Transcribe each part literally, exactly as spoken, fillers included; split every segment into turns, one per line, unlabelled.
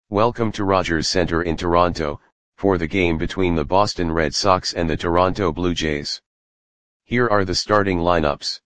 Welcome to Rogers Centre in Toronto, for the game between the Boston Red Sox and the Toronto Blue Jays. Here are the starting lineups.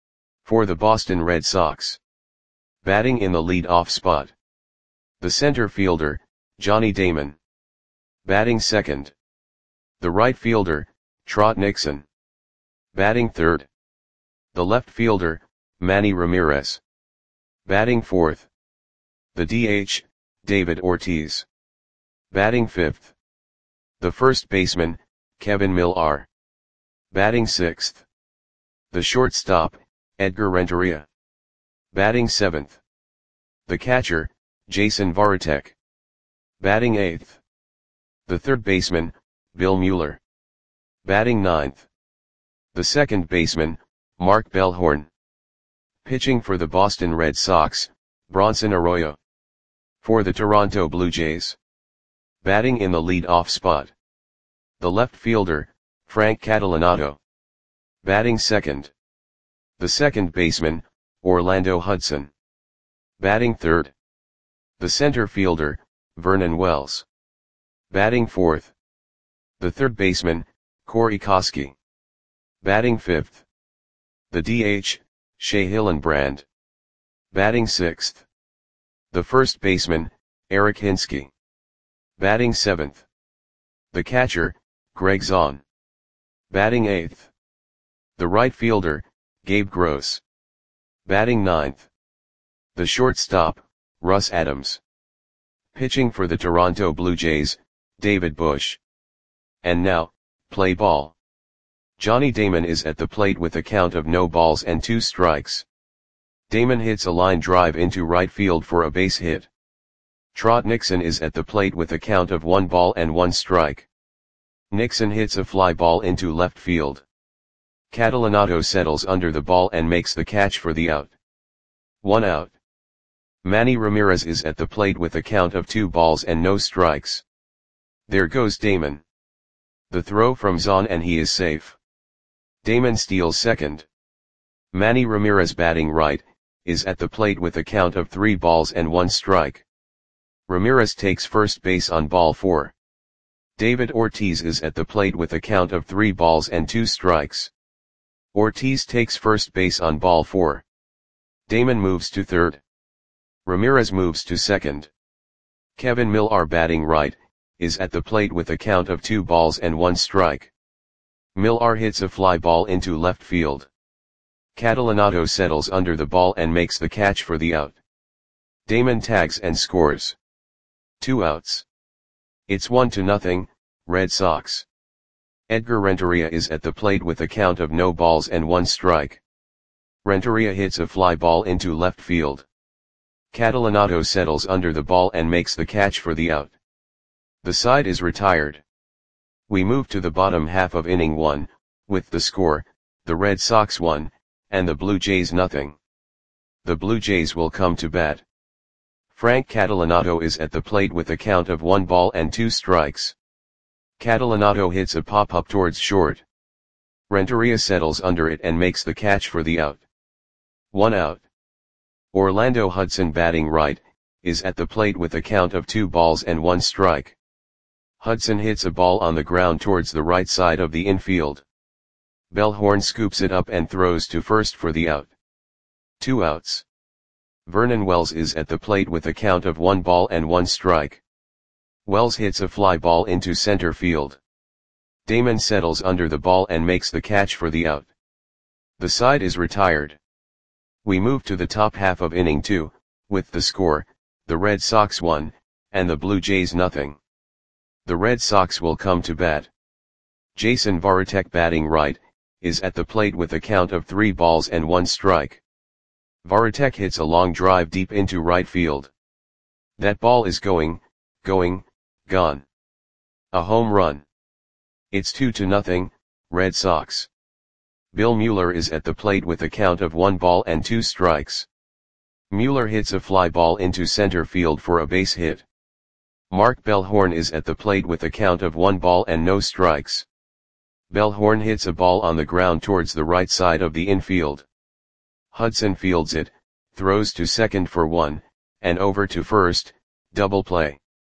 For the Boston Red Sox. Batting in the lead-off spot. The center fielder, Johnny Damon. Batting second. The right fielder, Trot Nixon. Batting third. The left fielder, Manny Ramirez. Batting fourth. The D H, David Ortiz. Batting fifth. The first baseman, Kevin Millar. Batting sixth. The shortstop, Edgar Renteria. Batting seventh. The catcher, Jason Varitek. Batting eighth. The third baseman, Bill Mueller. Batting ninth. The second baseman, Mark Bellhorn. Pitching for the Boston Red Sox, Bronson Arroyo. For the Toronto Blue Jays. Batting in the lead-off spot. The left fielder, Frank Catalanotto. Batting second. The second baseman, Orlando Hudson. Batting third. The center fielder, Vernon Wells. Batting fourth. The third baseman, Corey Koskie. Batting fifth. The D H, Shea Hillenbrand. Batting sixth. The first baseman, Eric Hinske. Batting seventh. The catcher, Greg Zahn. Batting eighth. The right fielder, Gabe Gross. Batting ninth. The shortstop, Russ Adams. Pitching for the Toronto Blue Jays, David Bush. And now, play ball. Johnny Damon is at the plate with a count of no balls and two strikes. Damon hits a line drive into right field for a base hit. Trot Nixon is at the plate with a count of one ball and one strike. Nixon hits a fly ball into left field. Catalanotto settles under the ball and makes the catch for the out. One out. Manny Ramirez is at the plate with a count of two balls and no strikes. There goes Damon. The throw from Zahn and he is safe. Damon steals second. Manny Ramirez batting right, is at the plate with a count of three balls and one strike. Ramirez takes first base on ball four. David Ortiz is at the plate with a count of three balls and two strikes. Ortiz takes first base on ball four. Damon moves to third. Ramirez moves to second. Kevin Millar batting right, is at the plate with a count of two balls and one strike. Millar hits a fly ball into left field. Catalanotto settles under the ball and makes the catch for the out. Damon tags and scores. Two outs. It's one to nothing, Red Sox. Edgar Renteria is at the plate with a count of no balls and one strike. Renteria hits a fly ball into left field. Catalanotto settles under the ball and makes the catch for the out. The side is retired. We move to the bottom half of inning one, with the score, the Red Sox one, and the Blue Jays nothing. The Blue Jays will come to bat. Frank Catalanotto is at the plate with a count of one ball and two strikes. Catalanotto hits a pop-up towards short. Renteria settles under it and makes the catch for the out. One out. Orlando Hudson batting right, is at the plate with a count of two balls and one strike. Hudson hits a ball on the ground towards the right side of the infield. Bellhorn scoops it up and throws to first for the out. Two outs. Vernon Wells is at the plate with a count of one ball and one strike. Wells hits a fly ball into center field. Damon settles under the ball and makes the catch for the out. The side is retired. We move to the top half of inning two, with the score, the Red Sox one, and the Blue Jays nothing. The Red Sox will come to bat. Jason Varitek batting right, is at the plate with a count of three balls and one strike. Varitek hits a long drive deep into right field. That ball is going, going, gone. A home run. It's two to nothing, Red Sox. Bill Mueller is at the plate with a count of one ball and two strikes. Mueller hits a fly ball into center field for a base hit. Mark Bellhorn is at the plate with a count of one ball and no strikes. Bellhorn hits a ball on the ground towards the right side of the infield. Hudson fields it, throws to second for one, and over to first, double play.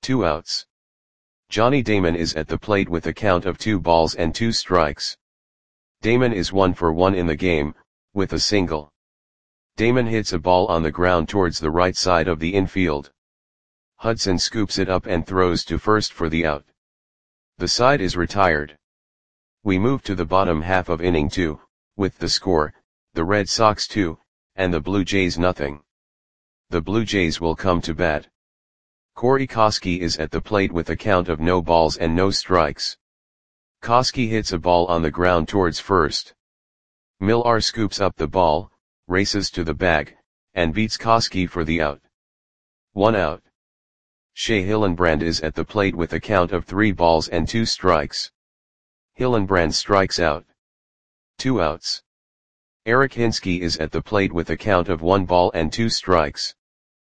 Two outs. Johnny Damon is at the plate with a count of two balls and two strikes. Damon is one for one in the game, with a single. Damon hits a ball on the ground towards the right side of the infield. Hudson scoops it up and throws to first for the out. The side is retired. We move to the bottom half of inning two, with the score, the Red Sox two, and the Blue Jays nothing. The Blue Jays will come to bat. Corey Koskie is at the plate with a count of no balls and no strikes. Koskie hits a ball on the ground towards first. Millar scoops up the ball, races to the bag, and beats Koskie for the out. One out. Shea Hillenbrand is at the plate with a count of three balls and two strikes. Hillenbrand strikes out. Two outs. Eric Hinske is at the plate with a count of one ball and two strikes.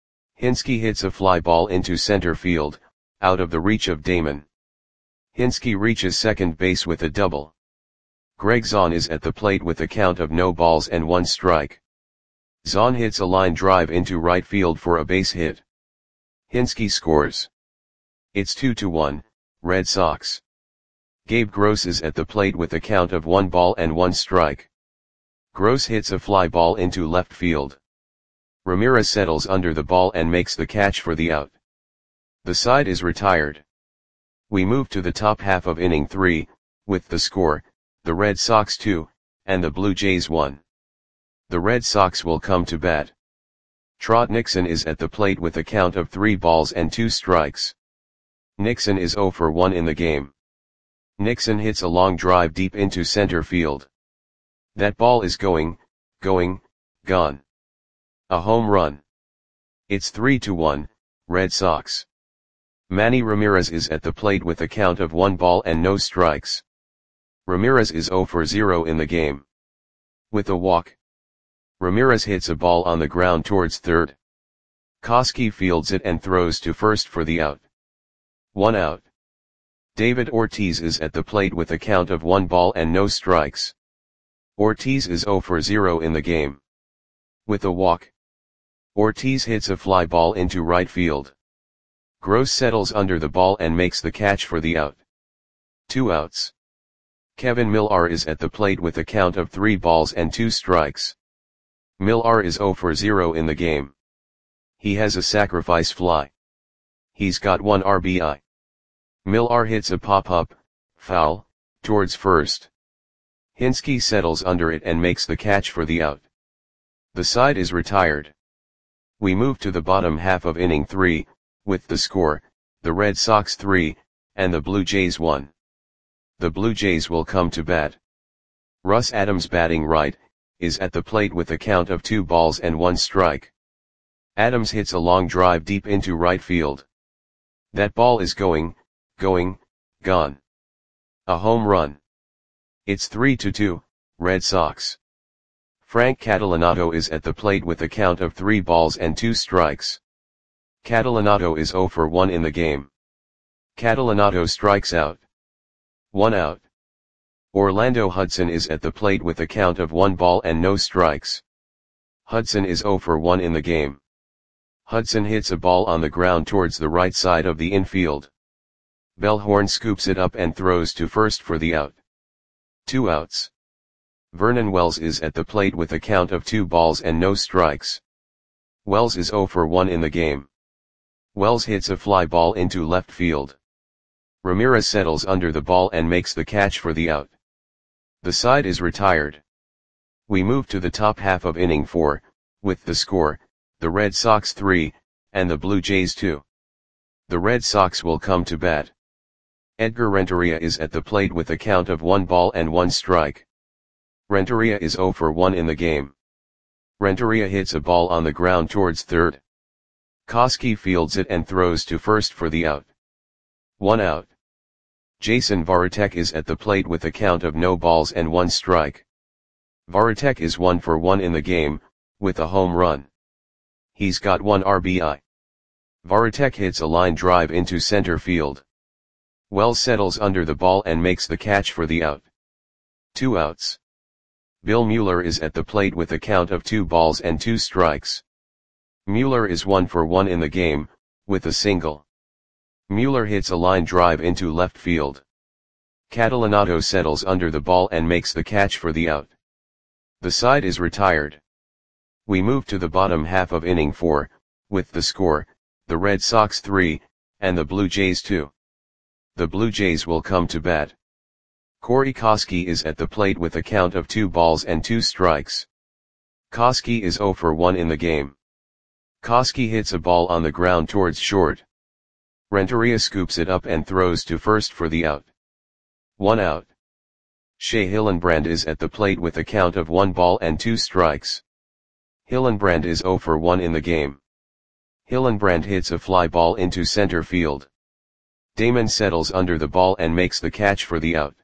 Hinske hits a fly ball into center field, out of the reach of Damon. Hinske reaches second base with a double. Greg Zaun is at the plate with a count of no balls and one strike. Zaun hits a line drive into right field for a base hit. Hinske scores. It's two to one, Red Sox. Gabe Gross is at the plate with a count of one ball and one strike. Gross hits a fly ball into left field. Ramirez settles under the ball and makes the catch for the out. The side is retired. We move to the top half of inning three, with the score, the Red Sox two, and the Blue Jays one. The Red Sox will come to bat. Trot Nixon is at the plate with a count of three balls and two strikes. Nixon is zero for one in the game. Nixon hits a long drive deep into center field. That ball is going, going, gone. A home run. It's three to one, Red Sox. Manny Ramirez is at the plate with a count of one ball and no strikes. Ramirez is zero for zero in the game. With a walk. Ramirez hits a ball on the ground towards third. Koskie fields it and throws to first for the out. One out. David Ortiz is at the plate with a count of one ball and no strikes. Ortiz is zero for zero in the game. With a walk. Ortiz hits a fly ball into right field. Gross settles under the ball and makes the catch for the out. Two outs. Kevin Millar is at the plate with a count of three balls and two strikes. Millar is zero for zero in the game. He has a sacrifice fly. He's got one R B I. Millar hits a pop-up, foul, towards first. Hinske settles under it and makes the catch for the out. The side is retired. We move to the bottom half of inning three, with the score, the Red Sox three, and the Blue Jays one. The Blue Jays will come to bat. Russ Adams, batting right, is at the plate with a count of two balls and one strike. Adams hits a long drive deep into right field. That ball is going, going, gone. A home run. It's three to two, Red Sox. Frank Catalanato is at the plate with a count of three balls and two strikes. Catalanato is zero for one in the game. Catalanato strikes out. One out. Orlando Hudson is at the plate with a count of one ball and no strikes. Hudson is zero for one in the game. Hudson hits a ball on the ground towards the right side of the infield. Bellhorn scoops it up and throws to first for the out. Two outs. Vernon Wells is at the plate with a count of two balls and no strikes. Wells is zero for one in the game. Wells hits a fly ball into left field. Ramirez settles under the ball and makes the catch for the out. The side is retired. We move to the top half of inning four, with the score, the Red Sox three, and the Blue Jays two. The Red Sox will come to bat. Edgar Renteria is at the plate with a count of one ball and one strike. Renteria is zero for one in the game. Renteria hits a ball on the ground towards third. Koskie fields it and throws to first for the out. One out. Jason Varitek is at the plate with a count of no balls and one strike. Varitek is one for one in the game, with a home run. He's got one R B I. Varitek hits a line drive into center field. Wells settles under the ball and makes the catch for the out. Two outs. Bill Mueller is at the plate with a count of two balls and two strikes. Mueller is one for one in the game, with a single. Mueller hits a line drive into left field. Catalanato settles under the ball and makes the catch for the out. The side is retired. We move to the bottom half of inning four, with the score, the Red Sox three, and the Blue Jays two. The Blue Jays will come to bat. Corey Koskie is at the plate with a count of two balls and two strikes. Koskie is zero for one in the game. Koskie hits a ball on the ground towards short. Renteria scoops it up and throws to first for the out. One out. Shea Hillenbrand is at the plate with a count of one ball and two strikes. Hillenbrand is zero for one in the game. Hillenbrand hits a fly ball into center field. Damon settles under the ball and makes the catch for the out.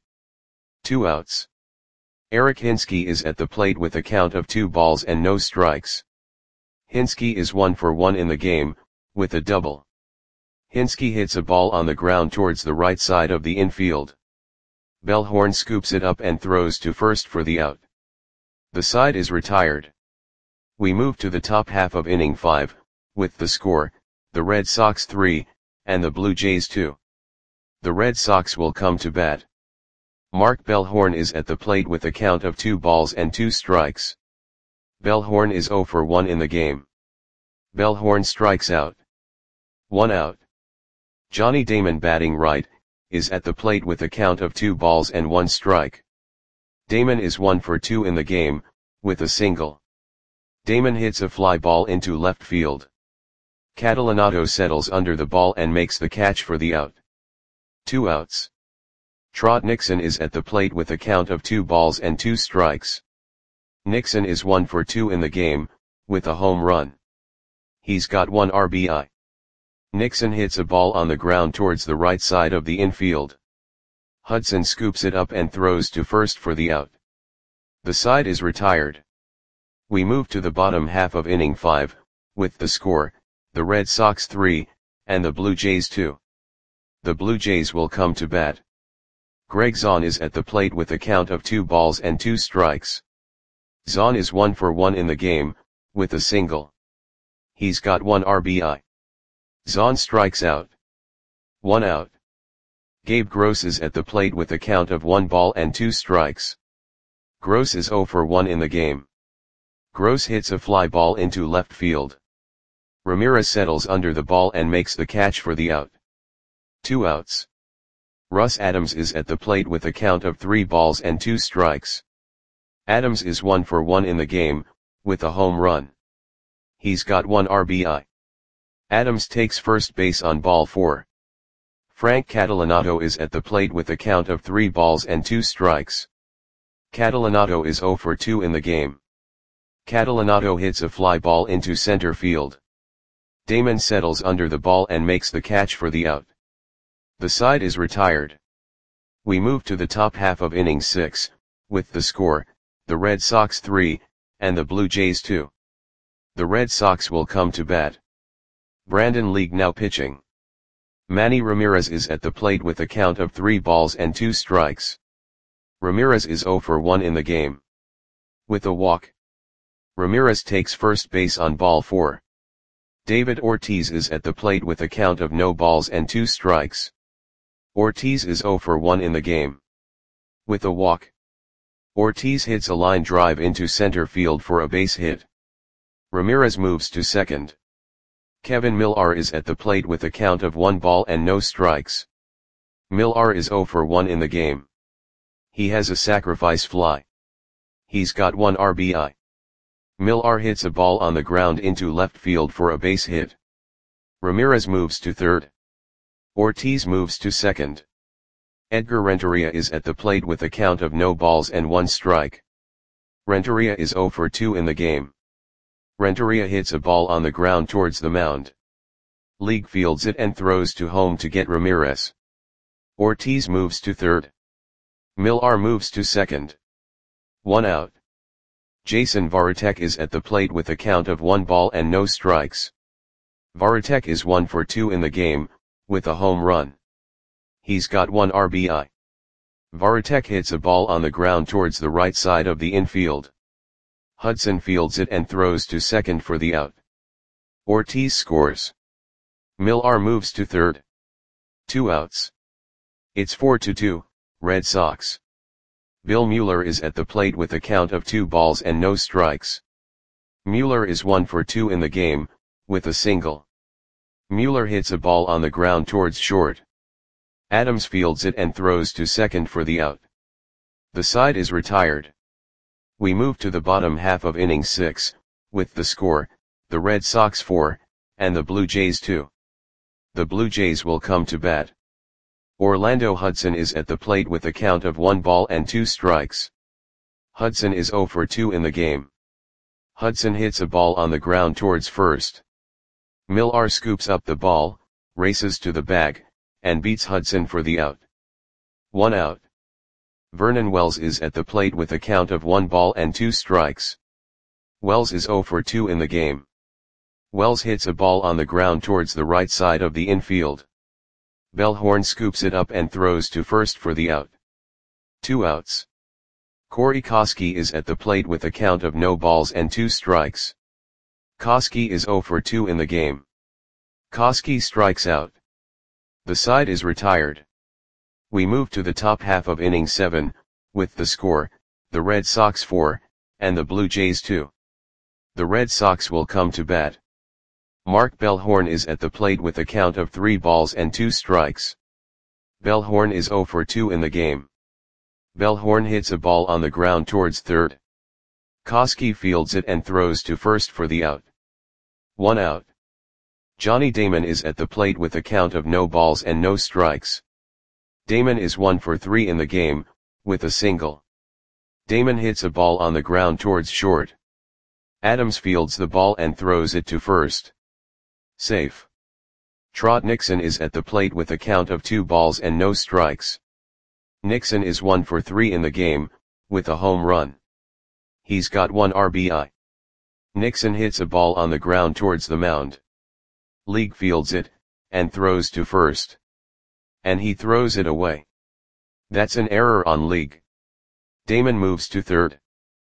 Two outs. Eric Hinske is at the plate with a count of two balls and no strikes. Hinske is one for one in the game, with a double. Hinske hits a ball on the ground towards the right side of the infield. Bellhorn scoops it up and throws to first for the out. The side is retired. We move to the top half of inning five, with the score, the Red Sox three, and the Blue Jays two. The Red Sox will come to bat. Mark Bellhorn is at the plate with a count of two balls and two strikes. Bellhorn is zero for one in the game. Bellhorn strikes out. One out. Johnny Damon, batting right, is at the plate with a count of two balls and one strike. Damon is one for two in the game, with a single. Damon hits a fly ball into left field. Catalanato settles under the ball and makes the catch for the out. Two outs. Trot Nixon is at the plate with a count of two balls and two strikes. Nixon is one for two in the game, with a home run. He's got one R B I. Nixon hits a ball on the ground towards the right side of the infield. Hudson scoops it up and throws to first for the out. The side is retired. We move to the bottom half of inning five, with the score, the Red Sox three, and the Blue Jays two. The Blue Jays will come to bat. Greg Zahn is at the plate with a count of two balls and two strikes. Zahn is one for one in the game, with a single. He's got one R B I. Zahn strikes out. One out. Gabe Gross is at the plate with a count of one ball and two strikes. Gross is zero for one in the game. Gross hits a fly ball into left field. Ramirez settles under the ball and makes the catch for the out. Two outs. Russ Adams is at the plate with a count of three balls and two strikes. Adams is one for one in the game, with a home run. He's got one R B I. Adams takes first base on ball four. Frank Catalanato is at the plate with a count of three balls and two strikes. Catalanato is zero for two in the game. Catalanato hits a fly ball into center field. Damon settles under the ball and makes the catch for the out. The side is retired. We move to the top half of inning six, with the score, the Red Sox three, and the Blue Jays two. The Red Sox will come to bat. Brandon League now pitching. Manny Ramirez is at the plate with a count of three balls and two strikes. Ramirez is zero for one in the game. With a walk. Ramirez takes first base on ball four. David Ortiz is at the plate with a count of no balls and two strikes. Ortiz is zero for one in the game. With a walk. Ortiz hits a line drive into center field for a base hit. Ramirez moves to second. Kevin Millar is at the plate with a count of one ball and no strikes. Millar is zero for one in the game. He has a sacrifice fly. He's got one R B I. Millar hits a ball on the ground into left field for a base hit. Ramirez moves to third. Ortiz moves to second. Edgar Renteria is at the plate with a count of no balls and one strike. Renteria is zero for two in the game. Renteria hits a ball on the ground towards the mound. League fields it and throws to home to get Ramirez. Ortiz moves to third. Millar moves to second. One out. Jason Varitek is at the plate with a count of one ball and no strikes. Varitek is one for two in the game, with a home run. He's got one R B I. Varitek hits a ball on the ground towards the right side of the infield. Hudson fields it and throws to second for the out. Ortiz scores. Millar moves to third. Two outs. It's four to two, Red Sox. Bill Mueller is at the plate with a count of two balls and no strikes. Mueller is one for two in the game, with a single. Mueller hits a ball on the ground towards short. Adams fields it and throws to second for the out. The side is retired. We move to the bottom half of inning six, with the score, the Red Sox four, and the Blue Jays two. The Blue Jays will come to bat. Orlando Hudson is at the plate with a count of one ball and two strikes. Hudson is oh for two in the game. Hudson hits a ball on the ground towards first. Millar scoops up the ball, races to the bag, and beats Hudson for the out. One out. Vernon Wells is at the plate with a count of one ball and two strikes. Wells is oh for two in the game. Wells hits a ball on the ground towards the right side of the infield. Bellhorn scoops it up and throws to first for the out. Two outs. Corey Koskie is at the plate with a count of no balls and two strikes. Koskie is oh for two in the game. Koskie strikes out. The side is retired. We move to the top half of inning seven, with the score, the Red Sox four, and the Blue Jays two. The Red Sox will come to bat. Mark Bellhorn is at the plate with a count of three balls and two strikes. Bellhorn is oh for two in the game. Bellhorn hits a ball on the ground towards third. Koskie fields it and throws to first for the out. One out. Johnny Damon is at the plate with a count of no balls and no strikes. Damon is one for three in the game, with a single. Damon hits a ball on the ground towards short. Adams fields the ball and throws it to first. Safe. Trot Nixon is at the plate with a count of two balls and no strikes. Nixon is one for three in the game, with a home run. He's got one R B I. Nixon hits a ball on the ground towards the mound. League fields it, and throws to first. And he throws it away. That's an error on League. Damon moves to third.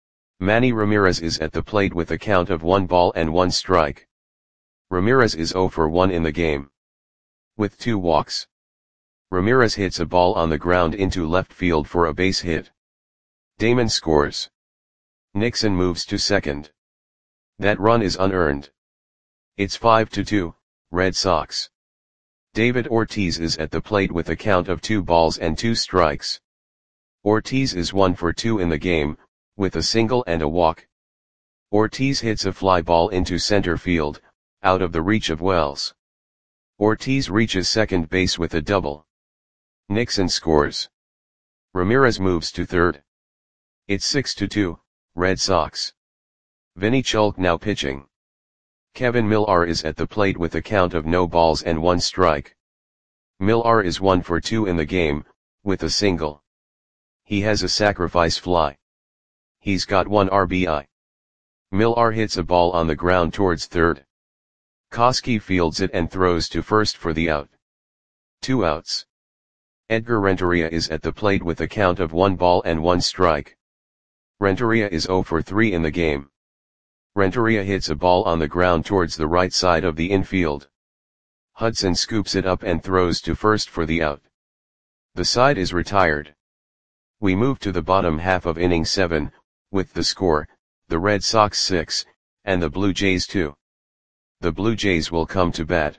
Manny Ramirez is at the plate with a count of one ball and one strike. Ramirez is oh for one in the game. With two walks. Ramirez hits a ball on the ground into left field for a base hit. Damon scores. Nixon moves to second. That run is unearned. It's five to two, Red Sox. David Ortiz is at the plate with a count of two balls and two strikes. Ortiz is one for two in the game, with a single and a walk. Ortiz hits a fly ball into center field, out of the reach of Wells. Ortiz reaches second base with a double. Nixon scores. Ramirez moves to third. It's six to two, Red Sox. Vinny Chulk now pitching. Kevin Millar is at the plate with a count of no balls and one strike. Millar is one for two in the game, with a single. He has a sacrifice fly. He's got one R B I. Millar hits a ball on the ground towards third. Koskie fields it and throws to first for the out. Two outs. Edgar Renteria is at the plate with a count of one ball and one strike. Renteria is oh for three in the game. Renteria hits a ball on the ground towards the right side of the infield. Hudson scoops it up and throws to first for the out. The side is retired. We move to the bottom half of inning seven, with the score, the Red Sox six, and the Blue Jays two. The Blue Jays will come to bat.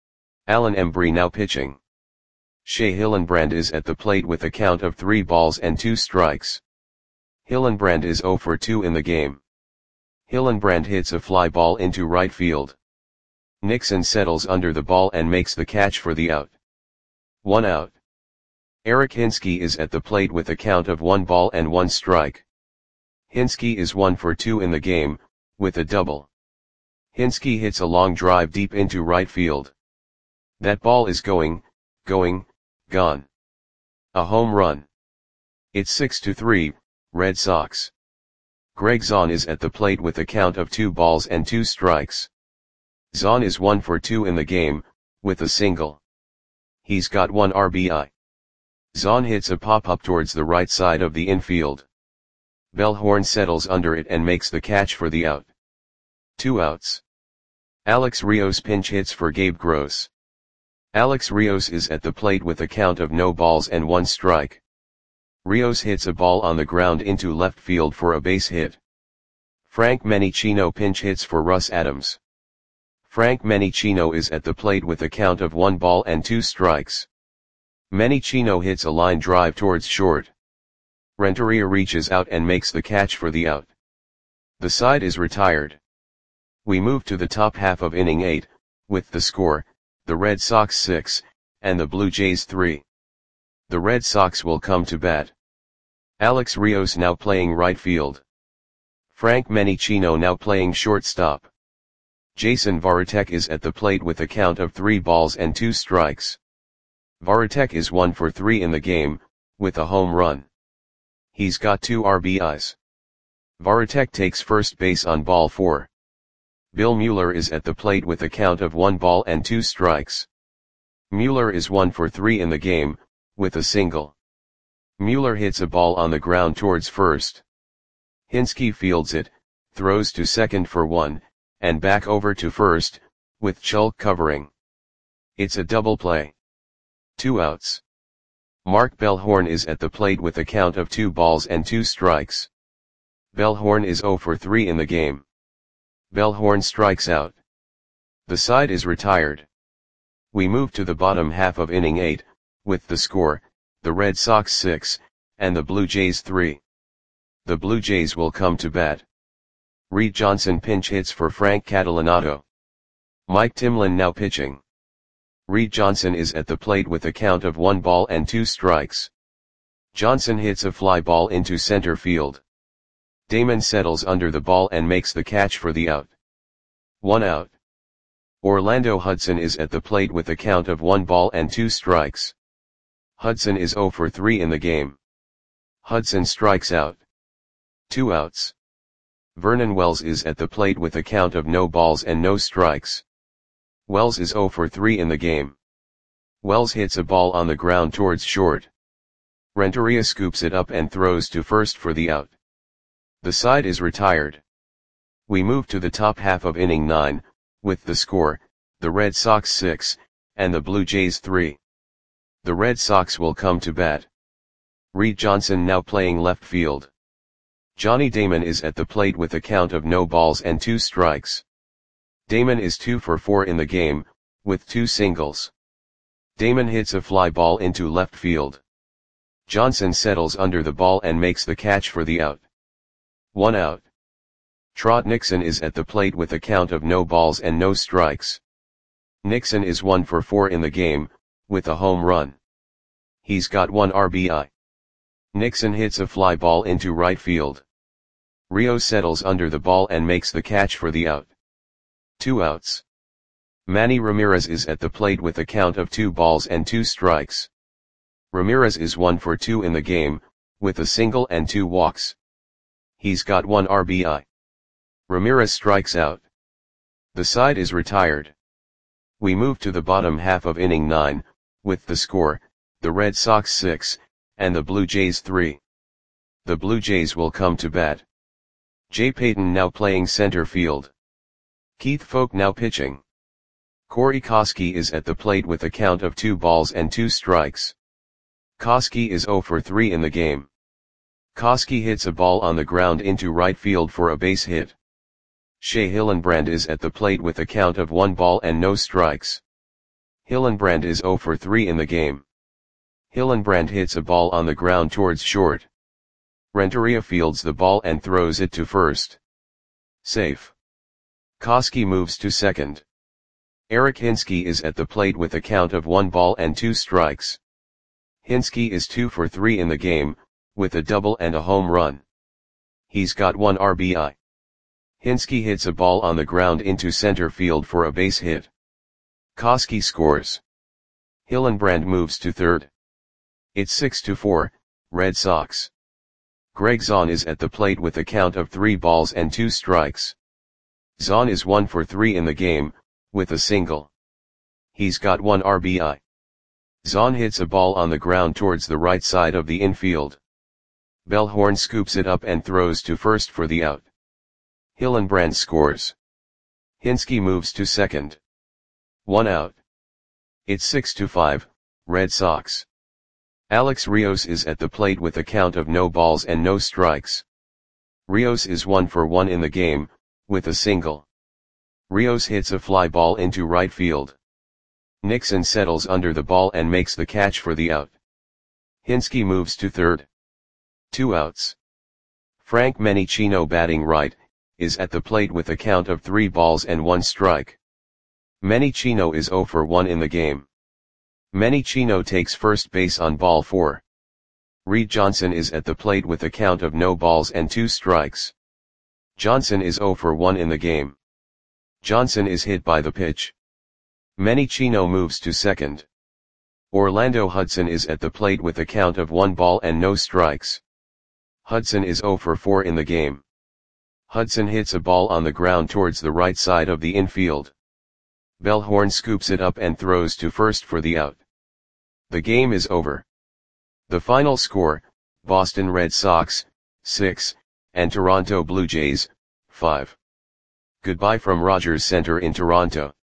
Alan Embry now pitching. Shea Hillenbrand is at the plate with a count of three balls and two strikes. Hillenbrand is oh for two in the game. Hillenbrand hits a fly ball into right field. Nixon settles under the ball and makes the catch for the out. One out. Eric Hinske is at the plate with a count of one ball and one strike. Hinske is one for two in the game, with a double. Hinske hits a long drive deep into right field. That ball is going, going, gone. A home run. It's six to three, Red Sox. Greg Zahn is at the plate with a count of two balls and two strikes. Zahn is one for two in the game, with a single. He's got one R B I. Zahn hits a pop-up towards the right side of the infield. Bellhorn settles under it and makes the catch for the out. Two outs. Alex Rios pinch hits for Gabe Gross. Alex Rios is at the plate with a count of no balls and one strike. Rios hits a ball on the ground into left field for a base hit. Frank Menicino pinch hits for Russ Adams. Frank Menicino is at the plate with a count of one ball and two strikes. Menicino hits a line drive towards short. Renteria reaches out and makes the catch for the out. The side is retired. We move to the top half of inning eight, with the score, the Red Sox six, and the Blue Jays three. The Red Sox will come to bat. Alex Rios now playing right field. Frank Menicino now playing shortstop. Jason Varitek is at the plate with a count of three balls and two strikes. Varitek is one for three in the game, with a home run. He's got two R B Is. Varitek takes first base on ball four. Bill Mueller is at the plate with a count of one ball and two strikes. Mueller is one for three in the game, with a single. Mueller hits a ball on the ground towards first. Hinske fields it, throws to second for one, and back over to first, with Chulk covering. It's a double play. Two outs. Mark Bellhorn is at the plate with a count of two balls and two strikes. Bellhorn is zero for three in the game. Bellhorn strikes out. The side is retired. We move to the bottom half of inning eight, with the score, the Red Sox six, and the Blue Jays three. The Blue Jays will come to bat. Reed Johnson pinch hits for Frank Catalanato. Mike Timlin now pitching. Reed Johnson is at the plate with a count of one ball and two strikes. Johnson hits a fly ball into center field. Damon settles under the ball and makes the catch for the out. One out. Orlando Hudson is at the plate with a count of one ball and two strikes. Hudson is zero for three in the game. Hudson strikes out. Two outs. Vernon Wells is at the plate with a count of no balls and no strikes. Wells is zero for three in the game. Wells hits a ball on the ground towards short. Renteria scoops it up and throws to first for the out. The side is retired. We move to the top half of inning nine, with the score, the Red Sox six, and the Blue Jays three. The Red Sox will come to bat. Reed Johnson now playing left field. Johnny Damon is at the plate with a count of no balls and two strikes. Damon is two for four in the game, with two singles. Damon hits a fly ball into left field. Johnson settles under the ball and makes the catch for the out. One out. Trot Nixon is at the plate with a count of no balls and no strikes. Nixon is one for four in the game, with a home run. He's got one R B I. Nixon hits a fly ball into right field. Rio settles under the ball and makes the catch for the out. Two outs. Manny Ramirez is at the plate with a count of two balls and two strikes. Ramirez is one for two in the game, with a single and two walks. He's got one R B I. Ramirez strikes out. The side is retired. We move to the bottom half of inning nine, with the score, the Red Sox six, and the Blue Jays three. The Blue Jays will come to bat. Jay Payton now playing center field. Keith Folk now pitching. Corey Koskie is at the plate with a count of two balls and two strikes. Koskie is zero for three in the game. Koskie hits a ball on the ground into right field for a base hit. Shea Hillenbrand is at the plate with a count of one ball and no strikes. Hillenbrand is zero for three in the game. Hillenbrand hits a ball on the ground towards short. Renteria fields the ball and throws it to first. Safe. Koskie moves to second. Eric Hinske is at the plate with a count of one ball and two strikes. Hinske is two for three in the game, with a double and a home run. He's got one R B I. Hinske hits a ball on the ground into center field for a base hit. Koskie scores. Hillenbrand moves to third. It's six to four, Red Sox. Greg Zahn is at the plate with a count of three balls and two strikes. Zahn is one for three in the game, with a single. He's got one R B I. Zahn hits a ball on the ground towards the right side of the infield. Bellhorn scoops it up and throws to first for the out. Hillenbrand scores. Hinske moves to second. One out. It's six to five, Red Sox. Alex Rios is at the plate with a count of no balls and no strikes. Rios is one for one in the game, with a single. Rios hits a fly ball into right field. Nixon settles under the ball and makes the catch for the out. Hinske moves to third. Two outs. Frank Menichino, batting right, is at the plate with a count of three balls and one strike. Menichino is zero for one in the game. Menichino takes first base on ball four. Reed Johnson is at the plate with a count of no balls and two strikes. Johnson is zero for one in the game. Johnson is hit by the pitch. Menichino moves to second. Orlando Hudson is at the plate with a count of one ball and no strikes. Hudson is zero for four in the game. Hudson hits a ball on the ground towards the right side of the infield. Bellhorn scoops it up and throws to first for the out. The game is over. The final score, Boston Red Sox, six, and Toronto Blue Jays, five. Goodbye from Rogers Center in Toronto.